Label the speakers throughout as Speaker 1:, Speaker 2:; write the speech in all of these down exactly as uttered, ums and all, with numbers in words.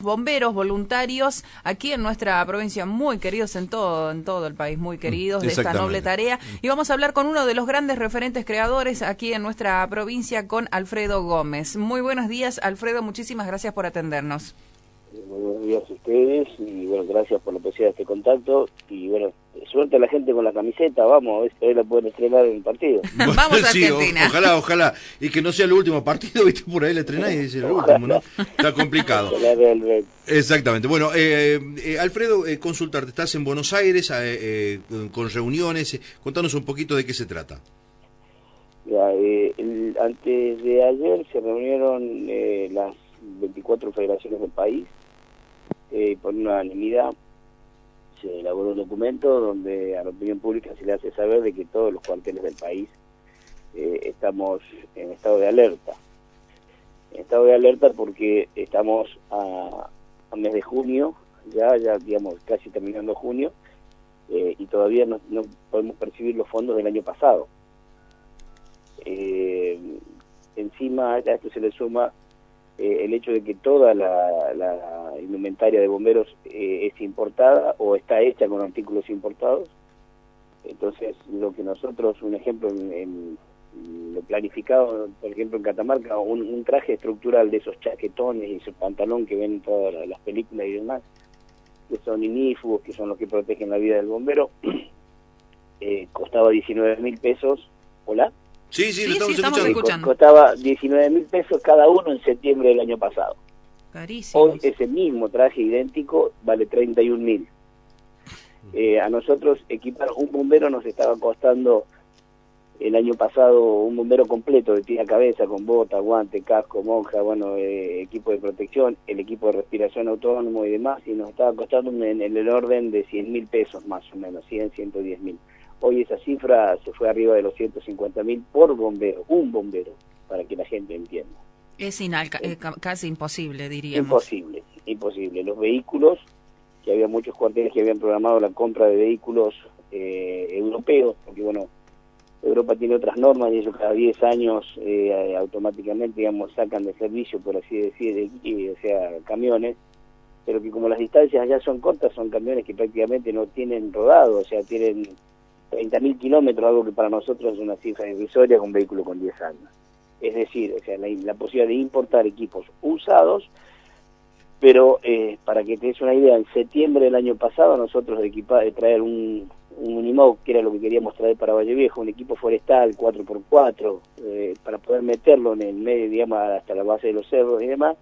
Speaker 1: bomberos voluntarios aquí en nuestra provincia, muy queridos en todo, en todo el país, muy queridos de esta noble tarea. Y vamos a hablar con uno de los grandes referentes creadores aquí en nuestra provincia, con Alfredo Gómez. Muy buenos días, Alfredo, muchísimas gracias por atendernos.
Speaker 2: Muy buenos días a ustedes y bueno, gracias por la posibilidad de este contacto y bueno, suerte a la gente con la camiseta, vamos, a ver si hoy la pueden estrenar en el partido.
Speaker 1: Bueno, vamos a
Speaker 3: sí,
Speaker 1: Argentina.
Speaker 3: O, ojalá, ojalá, y que no sea el último partido, viste, por ahí la estrenás y dice el último, ¿no? Está complicado. Exactamente. Bueno, eh, eh, Alfredo, eh, consultarte, estás en Buenos Aires eh, eh, con reuniones, eh, contanos un poquito de qué se trata.
Speaker 2: Ya, eh, el, antes de ayer se reunieron eh, las veinticuatro federaciones del país. Eh, por unanimidad se elaboró un documento donde a la opinión pública se le hace saber de que todos los cuarteles del país eh, estamos en estado de alerta. En estado de alerta porque estamos a, a mes de junio, ya, ya digamos casi terminando junio, eh, y todavía no, no podemos percibir los fondos del año pasado. Eh, encima a esto se le suma Eh, el hecho de que toda la, la indumentaria de bomberos eh, es importada o está hecha con artículos importados. Entonces, lo que nosotros, un ejemplo en, en lo planificado, por ejemplo en Catamarca, un, un traje estructural de esos chaquetones y esos pantalón que ven en todas las películas y demás, que son inífugos, que son los que protegen la vida del bombero, eh, costaba diecinueve mil pesos. ¿Hola?
Speaker 3: Sí, sí,
Speaker 1: sí,
Speaker 3: lo estamos,
Speaker 1: sí, estamos
Speaker 3: escuchando.
Speaker 1: escuchando.
Speaker 2: Costaba diecinueve mil pesos cada uno en septiembre del año pasado.
Speaker 1: Carísimo.
Speaker 2: Hoy ese mismo traje idéntico vale treinta y un mil. Eh, a nosotros equipar un bombero nos estaba costando el año pasado un bombero completo de pie a cabeza, con bota, guante, casco, monja, bueno, eh, equipo de protección, el equipo de respiración autónomo y demás, y nos estaba costando en, en el orden de cien mil pesos más o menos, cien, ciento diez mil. Hoy esa cifra se fue arriba de los ciento cincuenta mil por bombero, un bombero, para que la gente entienda.
Speaker 1: Es inalca eh, casi imposible, diríamos.
Speaker 2: Imposible, imposible. Los vehículos, que había muchos cuarteles que habían programado la compra de vehículos eh, europeos, porque bueno, Europa tiene otras normas y ellos cada diez años eh, automáticamente, digamos, sacan de servicio, por así decir, eh, o sea, camiones, pero que como las distancias allá son cortas, son camiones que prácticamente no tienen rodado, o sea, tienen treinta mil kilómetros, algo que para nosotros es una cifra irrisoria con un vehículo con diez años. Es decir, o sea, la, la posibilidad de importar equipos usados, pero eh, para que te des una idea, en septiembre del año pasado nosotros de, equipa, de traer un, un Unimog, que era lo que queríamos traer para Valle Viejo, un equipo forestal cuatro por cuatro, eh, para poder meterlo en el medio, digamos, hasta la base de los cerros y demás,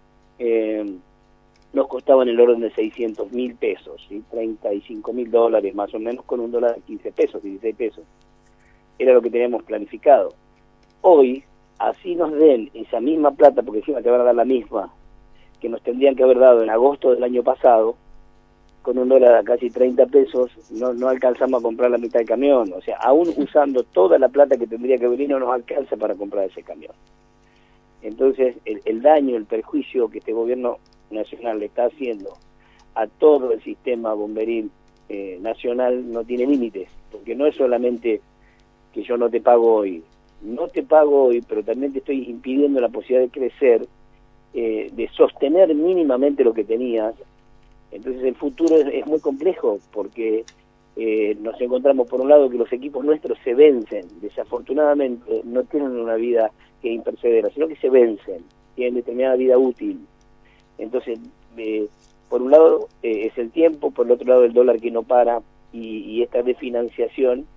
Speaker 2: eh, nos costaba en el orden de seiscientos mil pesos, ¿sí? treinta y cinco mil dólares más o menos, con un dólar de quince pesos, dieciséis pesos. Era lo que teníamos planificado. Hoy, así nos den esa misma plata, porque encima te van a dar la misma, que nos tendrían que haber dado en agosto del año pasado, con un dólar a casi treinta pesos, no, no alcanzamos a comprar la mitad del camión. O sea, aún usando toda la plata que tendría que venir, no nos alcanza para comprar ese camión. Entonces, el, el daño, el perjuicio que este gobierno nacional le está haciendo a todo el sistema bomberil eh, nacional no tiene límites, porque no es solamente que yo no te pago hoy, no te pago hoy, pero también te estoy impidiendo la posibilidad de crecer, eh, de sostener mínimamente lo que tenías. Entonces el futuro es, es muy complejo, porque eh, nos encontramos por un lado que los equipos nuestros se vencen, desafortunadamente no tienen una vida que impercedera, sino que se vencen, tienen determinada vida útil. Entonces, eh, por un lado eh, es el tiempo, por el otro lado el dólar que no para, y, y esta desfinanciación,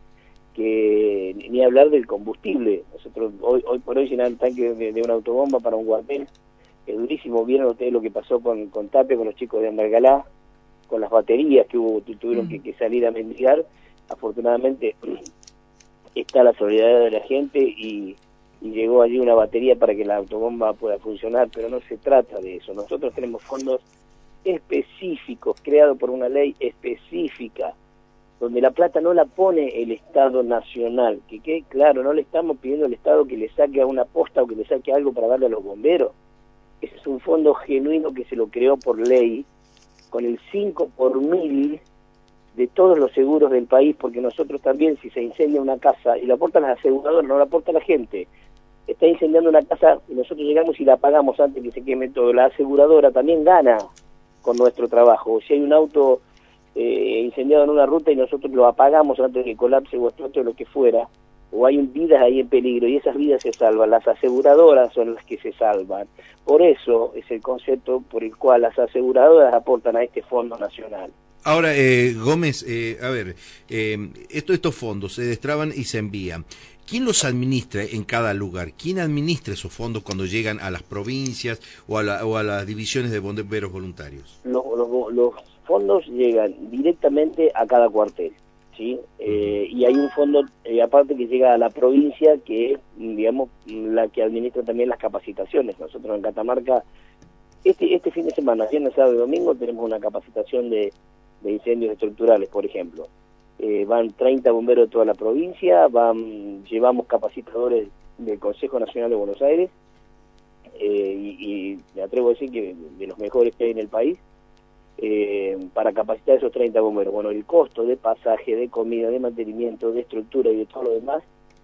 Speaker 2: que ni hablar del combustible. Nosotros hoy, hoy por hoy llenar el tanque de, de una autobomba para un cuartel es durísimo. Vieron ustedes lo que pasó con, con Tape, con los chicos de Andalgalá, con las baterías que hubo, tuvieron mm. que, que salir a mendigar. Afortunadamente está la solidaridad de la gente y y llegó allí una batería para que la autobomba pueda funcionar, pero no se trata de eso. Nosotros tenemos fondos específicos, creados por una ley específica, donde la plata no la pone el Estado nacional, que quede claro, no le estamos pidiendo al Estado que le saque a una posta o que le saque algo para darle a los bomberos. Ese es un fondo genuino que se lo creó por ley, con el cinco por mil de todos los seguros del país, porque nosotros también, si se incendia una casa, y lo aportan las aseguradoras, no lo aporta la gente, está incendiando una casa y nosotros llegamos y la pagamos antes que se queme todo, la aseguradora también gana, con nuestro trabajo. Si hay un auto eh, incendiado en una ruta y nosotros lo apagamos antes de que colapse o explote o lo que fuera, o hay un, vidas ahí en peligro y esas vidas se salvan, las aseguradoras son las que se salvan. Por eso es el concepto por el cual las aseguradoras aportan a este fondo nacional.
Speaker 3: Ahora, eh, Gómez, eh, a ver, eh, esto, estos fondos se destraban y se envían. ¿Quién los administra en cada lugar? ¿Quién administra esos fondos cuando llegan a las provincias o a, la, o a las divisiones de bomberos voluntarios?
Speaker 2: Los, los, los fondos llegan directamente a cada cuartel, ¿sí? Eh, y hay un fondo, eh, aparte, que llega a la provincia, que es, digamos, la que administra también las capacitaciones. Nosotros en Catamarca, este, este fin de semana, viernes, sábado y domingo, tenemos una capacitación de, de incendios estructurales, por ejemplo. Eh, van treinta bomberos de toda la provincia, van llevamos capacitadores del Consejo Nacional de Buenos Aires, eh, y, y me atrevo a decir que de los mejores que hay en el país, eh, para capacitar a esos treinta bomberos. Bueno, el costo de pasaje, de comida, de mantenimiento, de estructura y de todo lo demás,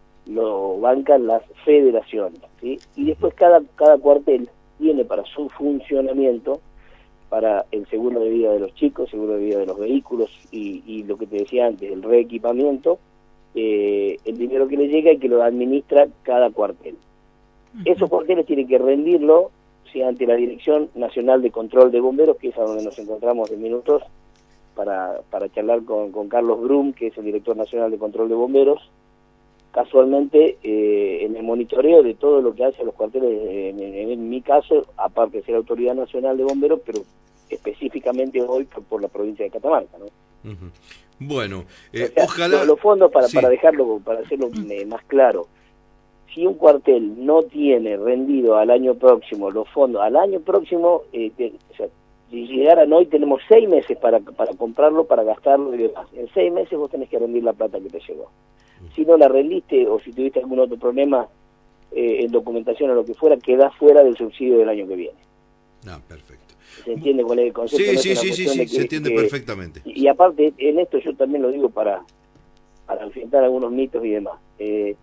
Speaker 2: lo bancan las federaciones, ¿sí? Y después cada, cada cuartel tiene para su funcionamiento, para el seguro de vida de los chicos, seguro de vida de los vehículos y, y lo que te decía antes, el reequipamiento, eh, el dinero que le llega y que lo administra cada cuartel. Uh-huh. Esos cuarteles tienen que rendirlo, ¿sí?, ante la Dirección Nacional de Control de Bomberos, que es a donde nos encontramos en minutos para, para charlar con, con Carlos Brum, que es el Director Nacional de Control de Bomberos. Casualmente, eh, en el monitoreo de todo lo que hacen los cuarteles, en, en, en mi caso, aparte de ser Autoridad Nacional de Bomberos, pero específicamente hoy por, por la provincia de Catamarca, ¿no?
Speaker 3: Uh-huh. Bueno, eh,
Speaker 2: o sea,
Speaker 3: ojalá...
Speaker 2: Los, los fondos, para,
Speaker 3: sí.
Speaker 2: para dejarlo, para hacerlo eh, más claro, si un cuartel no tiene rendido al año próximo los fondos, al año próximo, eh, te, o sea, si llegaran hoy, tenemos seis meses para, para comprarlo, para gastarlo y demás. En seis meses vos tenés que rendir la plata que te llegó. Si no la rendiste o si tuviste algún otro problema eh, en documentación o lo que fuera, quedás fuera del subsidio del año que viene.
Speaker 3: Ah, perfecto.
Speaker 2: ¿Se entiende cuál es el concepto?
Speaker 3: Sí,
Speaker 2: no
Speaker 3: sí, sí, sí, sí, que, se entiende que, perfectamente.
Speaker 2: Y, y aparte, en esto yo también lo digo para, para enfrentar algunos mitos y demás. Eh,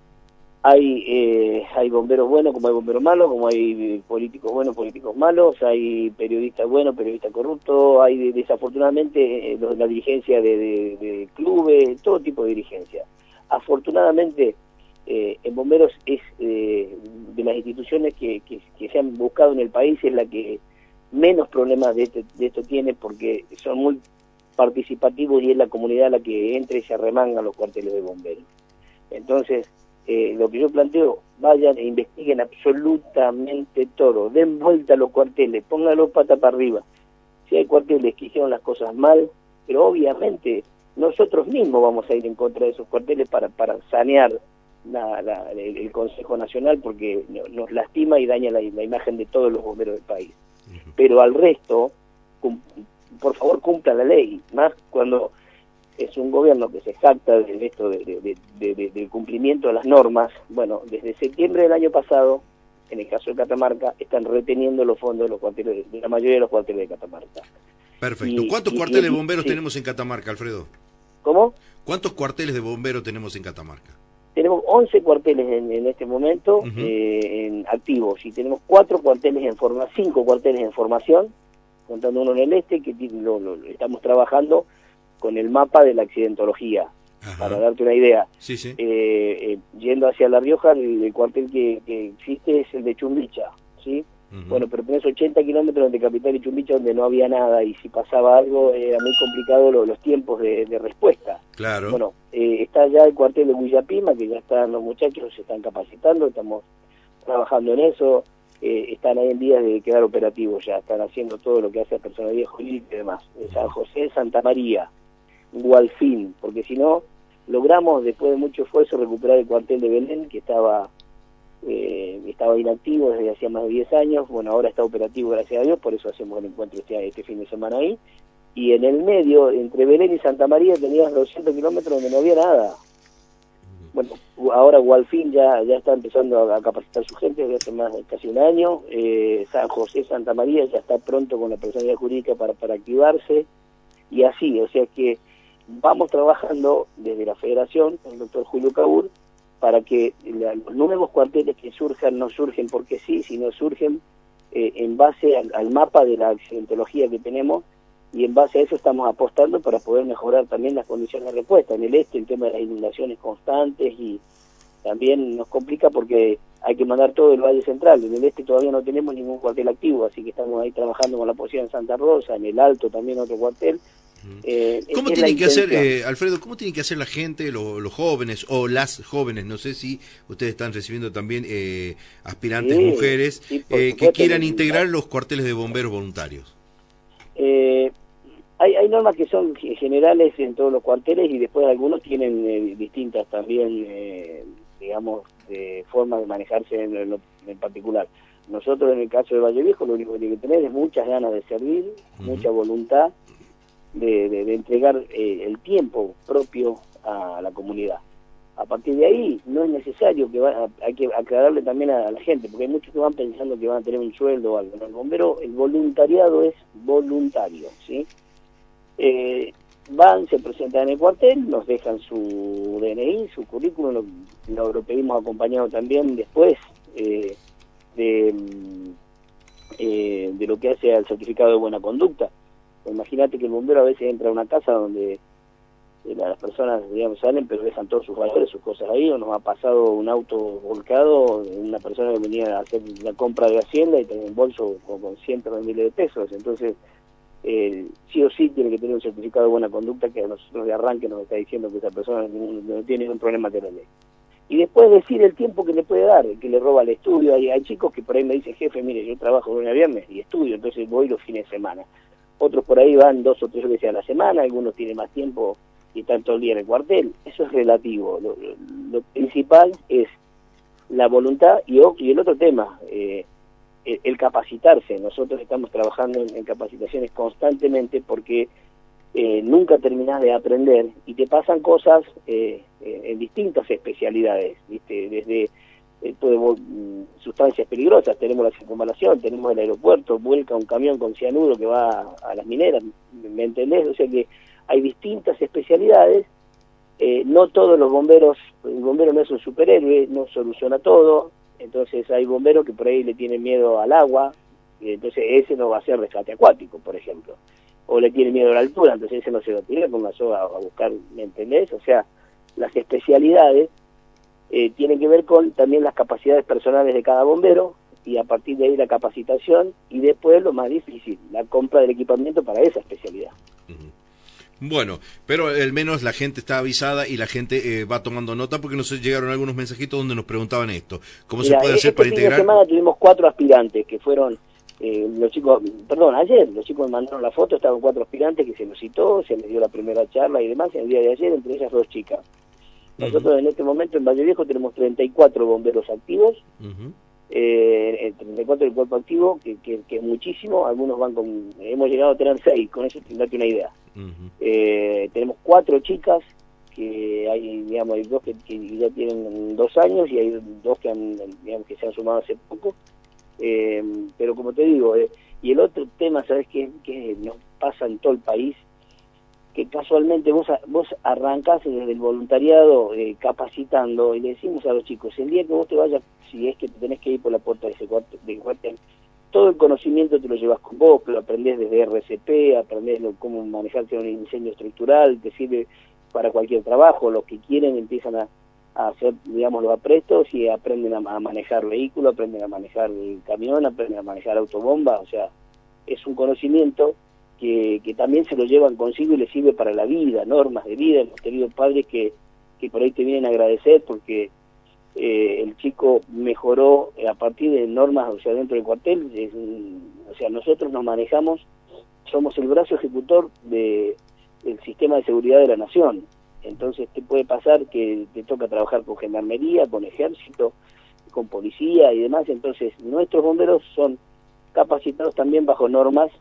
Speaker 2: hay eh, hay bomberos buenos como hay bomberos malos, como hay políticos buenos, políticos malos, hay periodistas buenos, periodistas corruptos, hay desafortunadamente eh, la dirigencia de, de, de clubes, todo tipo de dirigencia. Afortunadamente, eh, en bomberos es eh, de las instituciones que, que, que se han buscado en el país, es la que menos problemas de, este, de esto tiene, porque son muy participativos y es la comunidad la que entra y se arremanga a los cuarteles de bomberos. Entonces, eh, lo que yo planteo, vayan e investiguen absolutamente todo, den vuelta a los cuarteles, pónganlos pata para arriba. Si hay cuarteles que hicieron las cosas mal, pero obviamente nosotros mismos vamos a ir en contra de esos cuarteles para, para sanear la, la, el, el Consejo Nacional, porque nos lastima y daña la, la imagen de todos los bomberos del país. Uh-huh. Pero al resto, cum, por favor, cumpla la ley, más cuando es un gobierno que se jacta de esto de, de, de, de, de, del cumplimiento de las normas. Bueno, desde septiembre del año pasado, en el caso de Catamarca, están reteniendo los fondos de los cuarteles, de la mayoría de los cuarteles de Catamarca.
Speaker 3: Perfecto.
Speaker 2: Y,
Speaker 3: ¿Cuántos
Speaker 2: y,
Speaker 3: cuarteles
Speaker 2: y,
Speaker 3: de bomberos
Speaker 2: sí.
Speaker 3: tenemos en Catamarca, Alfredo?
Speaker 2: ¿Cómo?
Speaker 3: ¿Cuántos cuarteles de bomberos tenemos en Catamarca?
Speaker 2: Tenemos once cuarteles en, en este momento, uh-huh. eh, en activos, y tenemos cuatro cuarteles en forma, cinco cuarteles en formación, contando uno en el este, que lo, lo, lo estamos trabajando con el mapa de la accidentología. Ajá. Para darte una idea.
Speaker 3: Sí, sí.
Speaker 2: Eh, eh, yendo hacia La Rioja, el, el cuartel que, que existe es el de Chumbicha, ¿sí? Uh-huh. Bueno, pero tenés ochenta kilómetros entre Capital y Chumbicha donde no había nada, y si pasaba algo era muy complicado lo, los tiempos de, de respuesta.
Speaker 3: Claro.
Speaker 2: Bueno, eh, está ya el cuartel de Huillapima, que ya están los muchachos, se están capacitando, estamos trabajando en eso, eh, están ahí en días de quedar operativos ya, están haciendo todo lo que hace a personalidad jurídica y demás. Uh-huh. San José, Santa María, Gualfín, porque si no, logramos después de mucho esfuerzo recuperar el cuartel de Belén, que estaba eh, estaba inactivo desde hacía más de diez años. Bueno, ahora está operativo, gracias a Dios, por eso hacemos el encuentro este, este fin de semana ahí. Y en el medio, entre Belén y Santa María, tenías doscientos kilómetros donde no había nada. Bueno, ahora Gualfín ya ya está empezando a capacitar su gente desde hace más de casi un año. eh, San José, Santa María ya está pronto con la personalidad jurídica para, para activarse, y así, o sea que vamos trabajando desde la Federación, con el doctor Julio Cabur, para que la, los nuevos cuarteles que surjan no surgen porque sí, sino surgen eh, en base al, al mapa de la accidentología que tenemos, y en base a eso estamos apostando para poder mejorar también las condiciones de respuesta. En el este el tema de las inundaciones constantes, y también nos complica porque hay que mandar todo el Valle Central. En el este todavía no tenemos ningún cuartel activo, así que estamos ahí trabajando con la policía en Santa Rosa, en el Alto también otro cuartel.
Speaker 3: Eh, ¿Cómo tienen que hacer, eh, Alfredo, cómo tienen que hacer la gente, lo, los jóvenes o las jóvenes? No sé si ustedes están recibiendo también eh, aspirantes sí, mujeres sí, eh, que quieran integrar los cuarteles de bomberos voluntarios.
Speaker 2: Eh, hay, hay normas que son generales en todos los cuarteles, y después algunos tienen eh, distintas también, eh, digamos, de formas de manejarse en, en, en particular. Nosotros en el caso de Valle Viejo lo único que tiene que tener es muchas ganas de servir, uh-huh. mucha voluntad de, de, de entregar eh, el tiempo propio a la comunidad. A partir de ahí no es necesario que va, hay que aclararle también a, a la gente, porque hay muchos que van pensando que van a tener un sueldo o algo. ¿No? El bombero, el voluntariado es voluntario, ¿sí? Eh, van, se presentan en el cuartel, nos dejan su D N I, su currículum, lo, lo, lo pedimos acompañado también después eh, de, eh, de lo que hace al certificado de buena conducta. Imagínate que el bombero a veces entra a una casa donde eh, las personas, digamos, salen pero dejan todos sus valores, sus cosas ahí, o nos ha pasado un auto volcado, una persona que venía a hacer la compra de Hacienda y tenía un bolso con, con cientos de miles de pesos. Entonces, eh, sí o sí tiene que tener un certificado de buena conducta que a nosotros de arranque nos está diciendo que esa persona no, no tiene ningún problema de la ley. Y después decir el tiempo que le puede dar, que le roba el estudio. Hay, hay chicos que por ahí me dicen, jefe, mire, yo trabajo de lunes a viernes y estudio, entonces voy los fines de semana. Otros por ahí van dos o tres veces a la semana, algunos tienen más tiempo y están todo el día en el cuartel. Eso es relativo. Lo, lo, lo principal es la voluntad y, y el otro tema, eh, el, el capacitarse. Nosotros estamos trabajando en, en capacitaciones constantemente porque eh, nunca terminás de aprender y te pasan cosas eh, en distintas especialidades, ¿viste? Desde eh, todo, sustancias peligrosas, tenemos la circunvalación, tenemos el aeropuerto, vuelca un camión con cianuro que va a, a las mineras, ¿me entendés? O sea que hay distintas especialidades, eh, no todos los bomberos, el bombero no es un superhéroe, no soluciona todo, entonces hay bomberos que por ahí le tienen miedo al agua, y entonces ese no va a ser rescate acuático, por ejemplo, o le tiene miedo a la altura, entonces ese no se lo tira con una soga a buscar, ¿me entendés? O sea, las especialidades eh, tienen que ver con también las capacidades personales de cada bombero, y a partir de ahí la capacitación, y después lo más difícil, la compra del equipamiento para esa especialidad.
Speaker 3: Bueno, pero al menos la gente está avisada y la gente eh, va tomando nota, porque nos llegaron algunos mensajitos donde nos preguntaban esto. ¿Cómo Mira, se puede hacer
Speaker 2: este
Speaker 3: para
Speaker 2: fin
Speaker 3: integrar?
Speaker 2: De semana tuvimos cuatro aspirantes que fueron, eh, los chicos, perdón, ayer los chicos me mandaron la foto, estaban cuatro aspirantes que se los citó, se les dio la primera charla y demás, en el día de ayer, entre ellas dos chicas. Nosotros uh-huh. en este momento en Valle Viejo tenemos treinta y cuatro bomberos activos, uh-huh. eh, treinta y cuatro del cuerpo activo, que, que, que es muchísimo. Algunos van con, hemos llegado a tener seis, con eso te date una idea. Uh-huh. eh, tenemos cuatro chicas, que hay, digamos, hay dos que, que ya tienen dos años y hay dos que han, digamos, que se han sumado hace poco, eh, pero como te digo, eh, y el otro tema, ¿sabes qué? Que nos pasa en todo el país, que casualmente vos, vos arrancás desde el voluntariado eh, capacitando, y le decimos a los chicos, el día que vos te vayas, si es que te tenés que ir por la puerta de ese cuartel, de cuartel, todo el conocimiento te lo llevas con vos, pero aprendés desde R C P, aprendés lo, cómo manejarte un diseño estructural, te sirve para cualquier trabajo. Los que quieren empiezan a, a hacer, digamos, los aprestos y aprenden a, a manejar vehículos, aprenden a manejar el camión, aprenden a manejar autobomba. O sea, es un conocimiento que, que también se lo llevan consigo y les sirve para la vida, normas de vida. Hemos tenido padres que, que por ahí te vienen a agradecer porque Eh, el chico mejoró a partir de normas, o sea, dentro del cuartel. Es, o sea, nosotros nos manejamos, somos el brazo ejecutor de, del sistema de seguridad de la nación. Entonces te puede pasar que te toca trabajar con gendarmería, con ejército, con policía y demás. Entonces nuestros bomberos son capacitados también bajo normas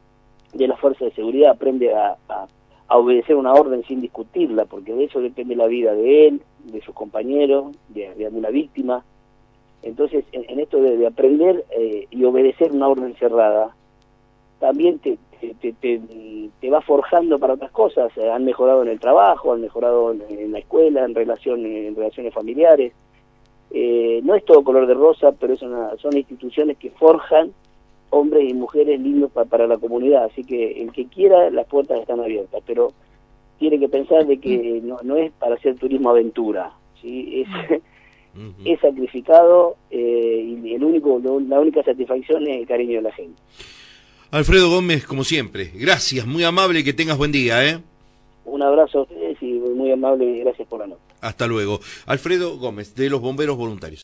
Speaker 2: de la fuerza de seguridad, aprende a, a a obedecer una orden sin discutirla, porque de eso depende la vida de él, de sus compañeros, de, de una víctima. Entonces, en, en esto de, de aprender eh, y obedecer una orden cerrada, también te, te, te, te, te va forjando para otras cosas. Eh, han mejorado en el trabajo, han mejorado en, en la escuela, en, relación, en relaciones familiares. Eh, no es todo color de rosa, pero es una, son instituciones que forjan hombres y mujeres lindos pa, para la comunidad, así que el que quiera, las puertas están abiertas, pero tiene que pensar de que no, no es para hacer turismo aventura, ¿sí? Es, uh-huh. es sacrificado eh, y el único, lo, la única satisfacción es el cariño de la gente.
Speaker 3: Alfredo Gómez, como siempre, gracias, muy amable y que tengas buen día, ¿eh?
Speaker 2: Un abrazo a ustedes y muy amable y gracias por la nota.
Speaker 3: Hasta luego. Alfredo Gómez, de los Bomberos Voluntarios.